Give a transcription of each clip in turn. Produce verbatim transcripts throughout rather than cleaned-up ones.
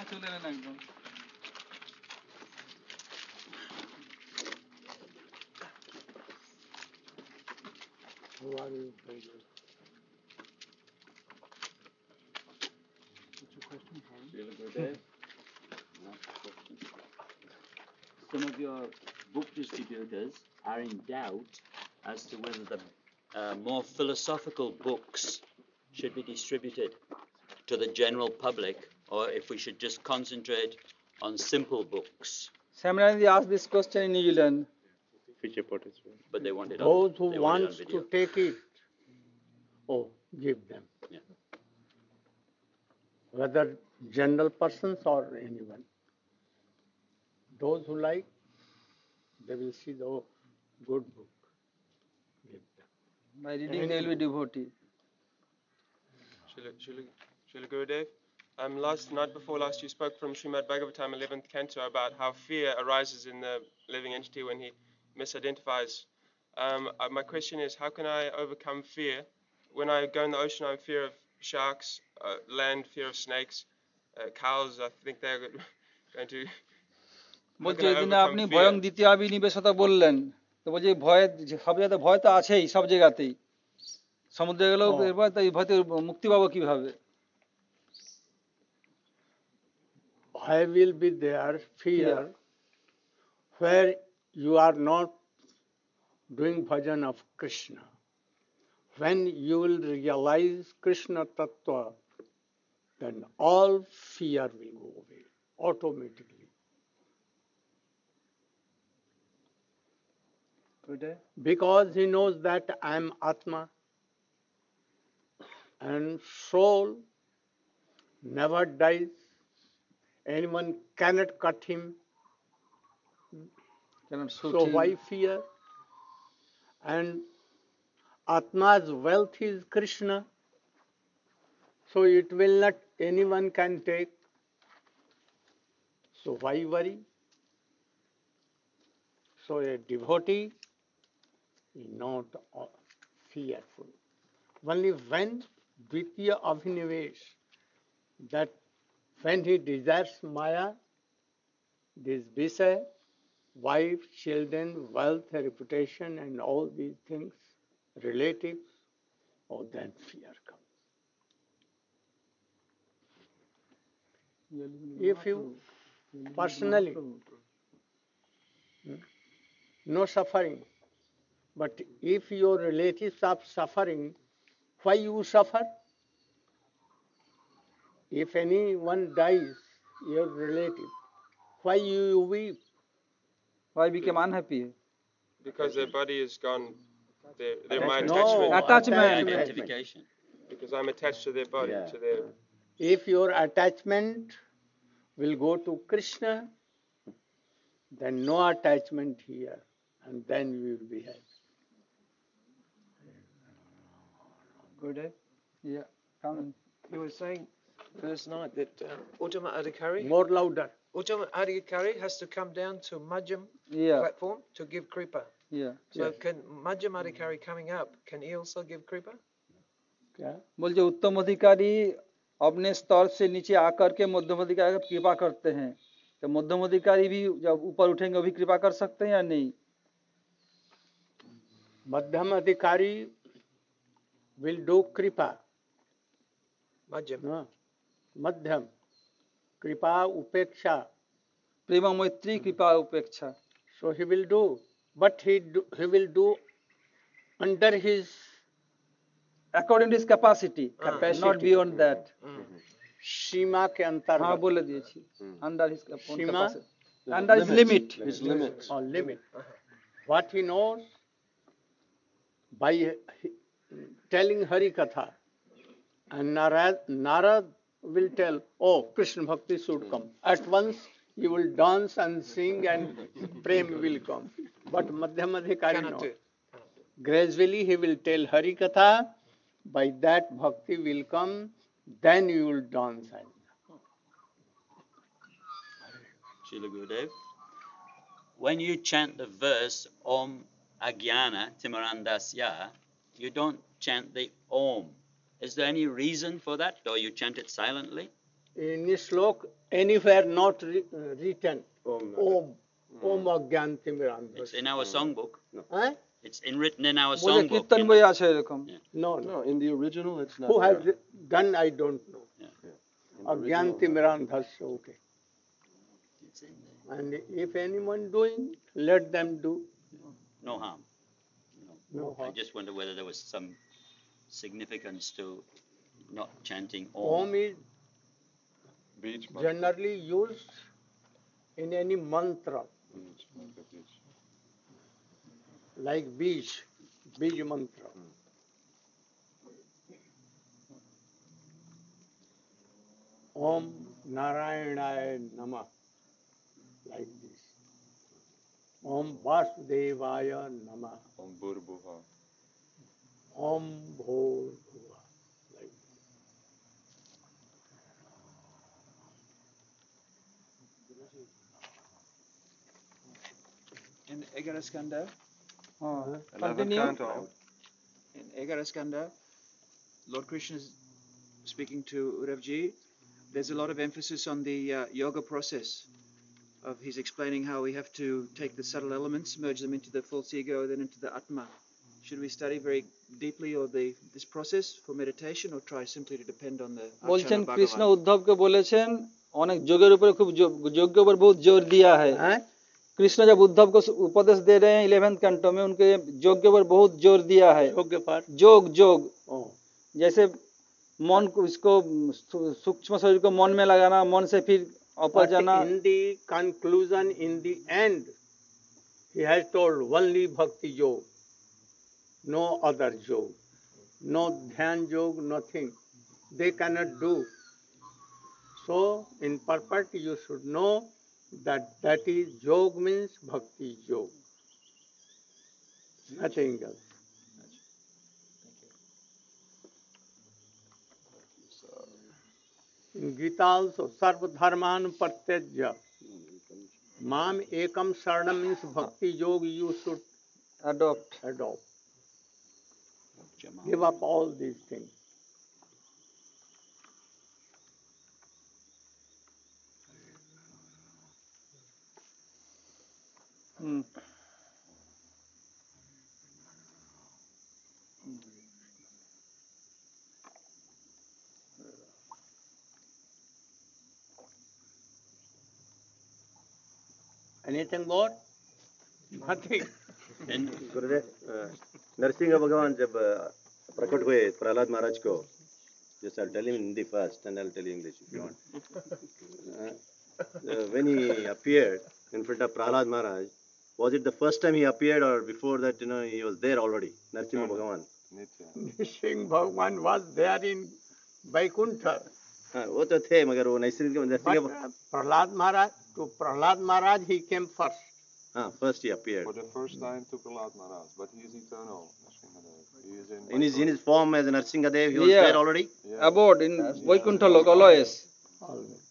চলে এলেন একদম। How are you? Very good. What's your question, Harun? Srila Gurudev, last question. Some of your book distributors are in doubt as to whether the uh, more philosophical books should be distributed to the general public or if we should just concentrate on simple books. Sam Nandi asked this question in New Zealand. Future participant. But they want it Those on, who they want want it on video. to take it, oh, give them. Yeah. Whether general persons or anyone. Those who like, they will see the oh, good book. Give them. By reading, they will be devotee. Srila, Srila, Srila Gurudev, um, last night before last you spoke from Srimad Bhagavatam eleventh canto about how fear arises in the living entity when he misidentifies. Um, uh, my question is, how can I overcome fear? When I go in the ocean, I'm fear of sharks, uh, land, fear of snakes, uh, cows. I think they're going to. How বলছে can I ওই দিন overcome আপনি fear? ভয়ং দ্বিতীয় আবিনিবেশতা বললেন, তো বলছে ভয়, সব জায়গাতে ভয় তো আছেই, সব জায়গাতেই। সমুদ্রে গেলেও Oh. এরপর এই ভয় থেকে মুক্তি পাবো কিভাবে? Why will be there fear Fear. where you are not doing bhajan of Krishna? When you will realize Krishna Tattva, then all fear will go away automatically. Good. Because he knows that I am Atma and soul never dies. Anyone cannot cut him. Cannot shoot So him. why fear? And Atma's wealth is Krishna. So it will not anyone can take. So why worry? So a devotee is not fearful. Only when Dvitiya Abhinivesh, that when he desires Maya, this Visaya, wife, children, wealth, reputation, and all these things, relatives, oh, then fear comes. If you personally, no suffering, but if your relatives are suffering, why you suffer? If anyone dies, your relative, why you weep? Why became unhappy? Because their body is gone. Their, their my No, attachment. Attachment. Identification. Because I'm attached to their body, Yeah. to their. If your attachment will go to Krishna, then no attachment here, and then you will be happy. Good. Yeah. Come. You were saying last night that uh, Uttama Adhikari, More louder. Uttama Adhikari has to come down to Majjham Yeah. platform to give kripa. Yeah. So Yes. can Majjham Adhikari coming up, can he also give kripa? Yeah. बोलते उत्तम अधिकारी अपने स्तर से नीचे आकर के मध्यम अधिकारी की कृपा करते हैं, तो मध्यम अधिकारी भी जब ऊपर उठेंगे अभी कृपा कर सकते हैं या नहीं? Madhyam Adhikari will do kripa. Majjham. No. Madhyam. Kripa upeksha. प्रेम मैत्री कृपा उपेक्षा. So he will do. But he, do, he will do under his According to his capacity, capacity. not beyond that. Shima ke हाँ antargat. बोले दिए under his own Shima? capacity, under his limit. His limits. Or limit. What he knows by telling Hari Katha. And Narad, Narad will tell, oh, Krishna Bhakti should come. At once he will dance and sing and prem will come. But Madhyam Adhikari Cannot no. do it. Gradually he will tell Hari Katha, by that bhakti will come, then you will dance. Srila Gurudev, when you chant the verse Om Agyana Timarandasya, you don't chant the Om. Is there any reason for that, or you chant it silently? in Shlok, anywhere not re, uh, written. Om. Om. Om Agyantimirandhasya. It's in our songbook. Eh? It's in written in our বলছে songbook. Kirtan in বই the- আছে এরকম No, No, no. in the original it's not Who has there. done, I don't know. Yeah. In the original, Agyantimirandhasya, okay. It's in there. And if anyone doing, let them do. No harm. No I harm. just wonder whether there was some significance to not chanting Om. Om is Beach mantra. generally used in any mantra, Beach mantra, beach. like Bij, Bij mantra. Om Narayanaya Namah, like this. Om Vasudevaya Namah. Om Bhurbuha. Om Bhurbuha, like this. In Egaraskanda, হ্যাঁ Eleventh continue canto. in Egaraskanda, Lord Krishna is speaking to Uddhavji. There's a lot of emphasis on the uh, yoga process. Of he's explaining how we have to take the subtle elements, merge them into the false ego, then into the Atma. Should we study very deeply or the this process for meditation, or try simply to depend on the বলছেন Achara Krishna Bhagavan? উদ্ধবকে বলেছেন অনেক যোগের উপরে খুব जो- यज्ञ पर बहुत जोर दिया है Eh? कृष्ण जब उद्धव को उपदेश दे रहे हैं इलेवेंथ कैंटो में उनके यज्ञ पर बहुत जोर दिया है Yoga part. जोग जोग Oh. जैसे मन को इसको सू- सूक्ष्म शरीर को मन में लगाना मन से फिर ऊपर But जाना in the conclusion, in the end, he has told only bhakti yoga, no other yoga, no dhyan yoga, nothing. They cannot do. So, in purport, you should know that that is yoga means bhakti yoga, nothing else. In Gita also, sarva dharman pratyajya. Mam ekam saranam means bhakti yoga you should adopt adopt. Jama. Give up all these things. Hmm Anything more? Nothing. Then गुरुदेव अ, नरसिंह भगवान जब अ, प्रकट हुए प्रहलाद महाराज को just I'll tell him in Hindi first and I'll tell you English if you want. Uh, uh, when he appeared in front of Prahlad Maharaj, was it the first time he appeared or before that, you know, he was there already, Narsimha Bhagavan? Nitya. Singh Bhagwan was there in Vaikuntha. हाँ वो तो थे मगर वो Narasimha But Narasimha uh, Prahlad Maharaj, to Prahlad Maharaj he came first. हाँ first he appeared. For the first time to Prahlad Maharaj, but he is eternal. He is in, In his in his form as Narsinga Dev, he was Yeah. there already. Yeah. abode in Vaikuntha lok always Always.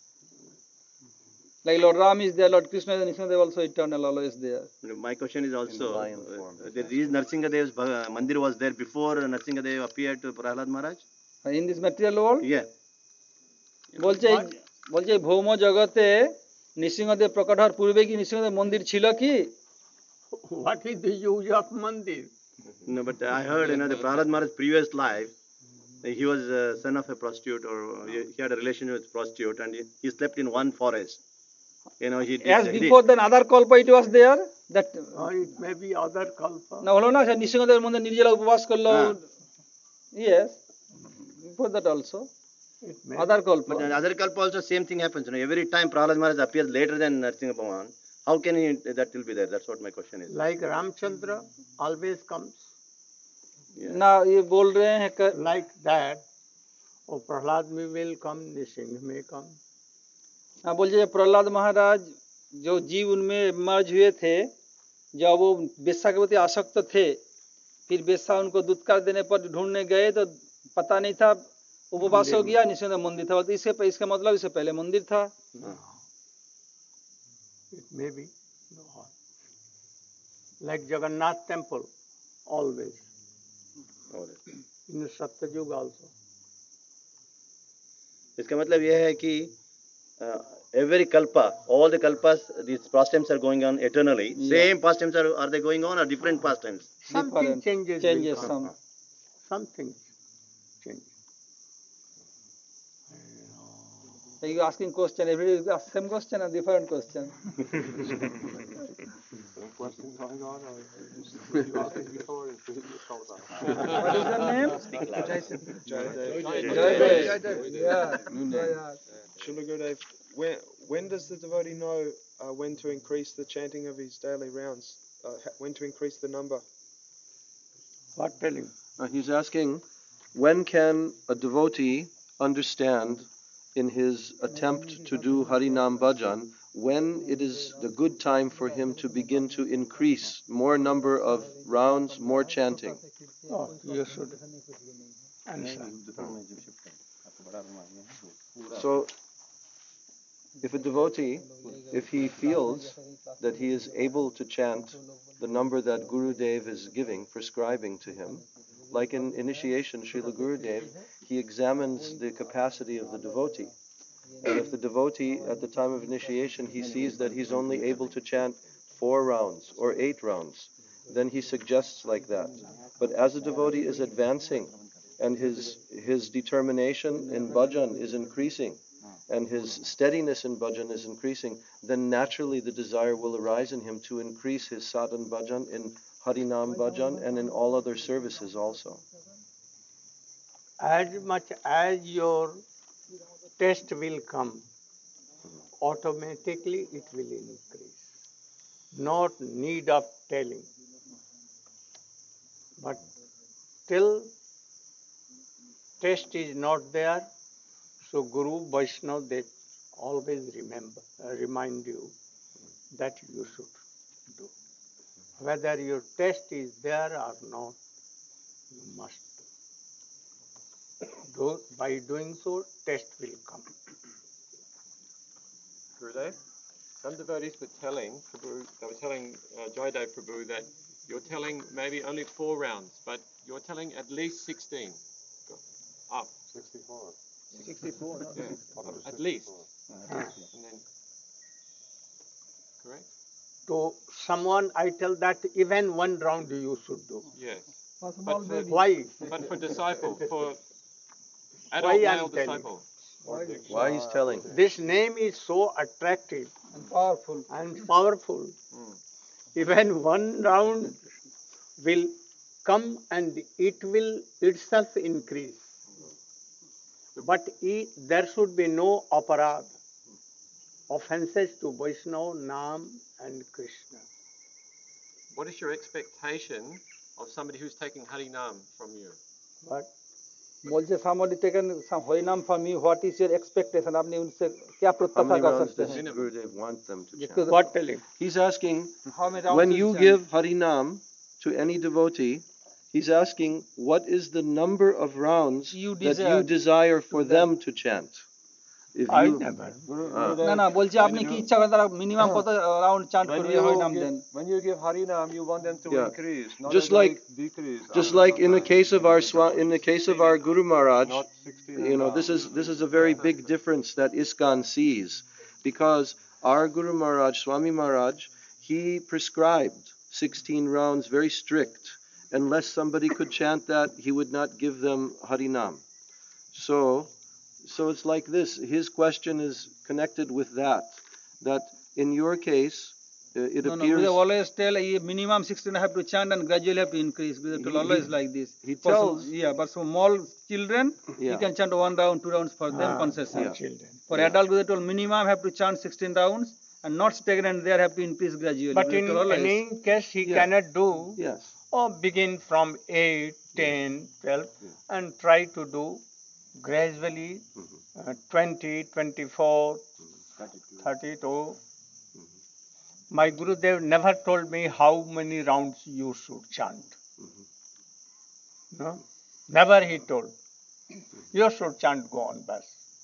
like Lord Ram is there Lord Krishna and Krishna Dev also eternal always there My question is also, lion uh, form. uh, there is Narsinga Dev's Bha- mandir was there before Narsinga Dev appeared to Prahlad Maharaj? in this material world Yeah. বলছে এই- বলছে এই ভৌম জগতে নৃসিংহদেব প্রকট হওয়ার পূর্বে কি নৃসিংহদেব মন্দির ছিল কি What is the use of mandir? No, but I heard, you know, the Prahlad Maharaj's previous life, he was a son of a prostitute, or he he had a relation with prostitute, and he, he slept in one forest. You know, he did. as he did- before then other kalpa it was there that Or it may be other kalpa. না হলো না সে নৃসিংহদেবের মধ্যে নির্জলা উপবাস করলো হ্যাঁ। yes before that also It may other kalpa But in other kalpa also same thing happens. You know, every time Prahlad Maharaj appears later than Narsinga Bhagavan, how can he, that will be there? That's what my question is. like Ramchandra always comes ना ये बोल रहे हैं कि like that. Oh, Prahlad may will come, Nisingh may come. हाँ बोल जे प्रहलाद महाराज जो जीव उनमें मर्ज हुए थे जब वो बेस्सा के प्रति आसक्त थे फिर बेस्सा उनको दुत्कार देने पर ढूंढने गए तो पता नहीं था उपवास हो गया निश्चिंत मंदिर था तो इससे इसका मतलब इससे पहले मंदिर था It may be. No harm. Like Jagannath temple, always. All right. In Satyayuga also. इसका मतलब यह है कि uh, every kalpa, all the kalpas, these pastimes are going on eternally. Yeah. Same pastimes are, are they going on or different pastimes? Something Different. changes. Changes will come. some. Something changes. Are you asking question? Every day you ask same question or different question? Same question going on, or you just you asked this before and you told us. What is your name? Jaydev. Yeah. Srila Gurudev, when, when does the devotee know uh, when to increase the chanting of his daily rounds? Uh, ha- when to increase the number? What telling? Uh, he's asking, when can a devotee understand in his attempt to do Harinam Bhajan, when it is the good time for him to begin to increase more number of rounds, more chanting? Oh, you should answer. So, if a devotee, if he feels that he is able to chant the number that Guru Dev is giving, prescribing to him, like in initiation, Srila Gurudev, he examines the capacity of the devotee. And if the devotee, at the time of initiation, he sees that he's only able to chant four rounds or eight rounds, then he suggests like that. But as a devotee is advancing, and his his determination in bhajan is increasing, and his steadiness in bhajan is increasing, then naturally the desire will arise in him to increase his sadhan bhajan in Harinam bhajan and in all other services also. As much as your test will come, automatically it will increase. Not need of telling. But till test is not there, so Guru Vaishnava, they always remember, uh, remind you that you should do. Whether your test is there or not, you must do. do by doing so, test will come. Gurudev, some devotees were telling Prabhu, they were telling uh, Jaydev Prabhu that you're telling maybe only four rounds, but you're telling at least sixteen. Go up. sixty-four. sixty-four. Yeah, at least. And then, correct? To someone, I tell that even one round you should do. Yes. But But for, Why? but for disciple, for Why adult I'm male telling? disciple. Why he's telling? This name is so attractive And powerful. and powerful. Even one round will come and it will itself increase. But it, there should be no aparad, offenses to Vaishnava, Nam and Krishna. What is your expectation of somebody who's taking Harinam from you? But बोलते somebody taken some Harinam from you, what is your expectation? आपने उनसे क्या How प्रत्याशा many कर rounds सकते does हैं? Gurudev want them to chant? Because what telling? He's asking, how many rounds when will you chant? give Harinam to any devotee, he's asking, what is the number of rounds You that desire you desire for to them to chant? If I you, never. uh, না না বলছি আপনি কি ইচ্ছা করেন তারা minimum কত round chant When করবে you, হরিনাম give, দেন? when you give Harinam, you want them to Yeah. increase, not Just as like- decrease. just after like some in the time. case of our swa- in the case of our Guru Maharaj, Not sixteen you know, and this down. is this is a very big difference that ISKCON sees, because our Guru Maharaj, Swami Maharaj, he prescribed sixteen rounds, very strict. Unless somebody could chant that, he would not give them Harinam. So, so it's like this. His question is connected with that. That in your case, uh, it No, no, appears Gurudev always tell uh, minimum sixteen have to chant and gradually have to increase. Gurudev tell He- always he- like this. he For some- tells- yeah, but for small children, you Yeah. can chant one round, two rounds for them Ah, concession. for children. For Yeah. adult, Gurudev told minimum have to chant sixteen rounds and not stagnant there have to increase gradually. But Gurudev in told always. any case, he Yeah. cannot do yes. or begin from eight, ten, twelve, and try to do gradually uh, twenty, twenty-four, thirty-two. My Gurudev never told me how many rounds you should chant. No? Never he told. You should chant go on bas.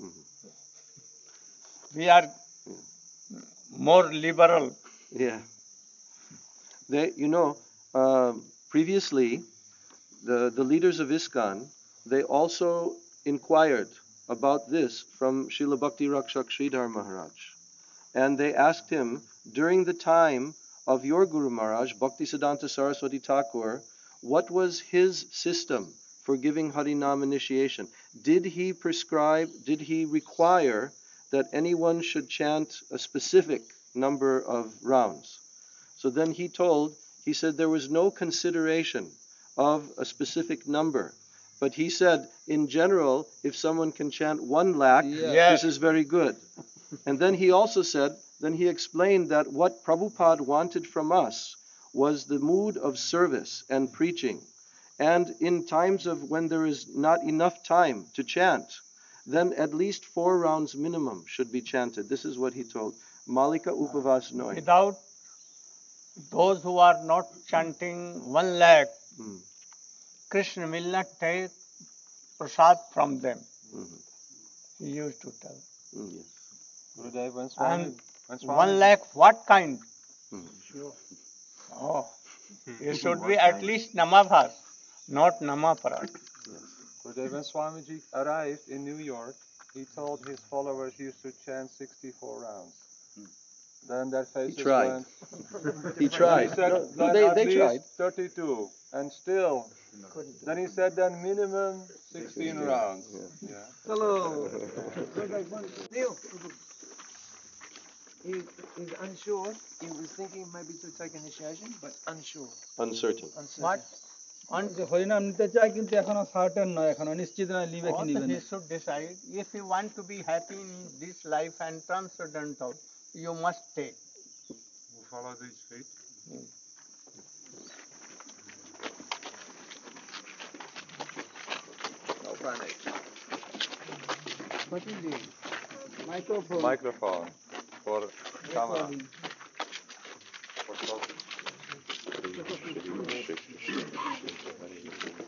We are more liberal. Yeah. They, you know, uh, previously, the, the leaders of ISKCON, they also inquired about this from Srila Bhakti Rakshak Sridhar Maharaj. And they asked him, during the time of your Guru Maharaj, Bhaktisiddhanta Saraswati Thakur, what was his system for giving Harinam initiation? Did he prescribe, did he require that anyone should chant a specific number of rounds? So then he told, he said there was no consideration of a specific number. But he said, in general, if someone can chant one lakh, Yeah. this is very good. And then he also said, then he explained that what Prabhupada wanted from us was the mood of service and preaching. And in times of when there is not enough time to chant, then at least four rounds minimum should be chanted. This is what he told. Malika Upavas Noy. Without those who are not chanting one lakh, Mm. Krishna will not take prasad from them. Mhm. He used to tell. Mm, yes. Gurudev, when Swami, And when Swami, one lakh, what kind? Mm. Oh, it should be at least Namabhas, not Namaparat. Gurudev, when Swamiji arrived in New York, he told his followers used to chant sixty-four rounds. Then their faces tried. went. He Then tried. he said, No, no, then they, at they least tried. thirty-two, and still. Then he said, then minimum sixteen rounds. Yeah. Yeah. Hello. He is unsure. He was thinking maybe to take initiation, but unsure. Uncertain. Uncertain. What? যে হরিনাম নিতে চায় কিন্তু এখনো certain নয়, এখনো নিশ্চিত নয় লিবে কি What নিবে he না। should decide. If you want to be happy in this life and transcendental, you must take. We'll follow these feet. What is it? Microphone. Microphone for camera. For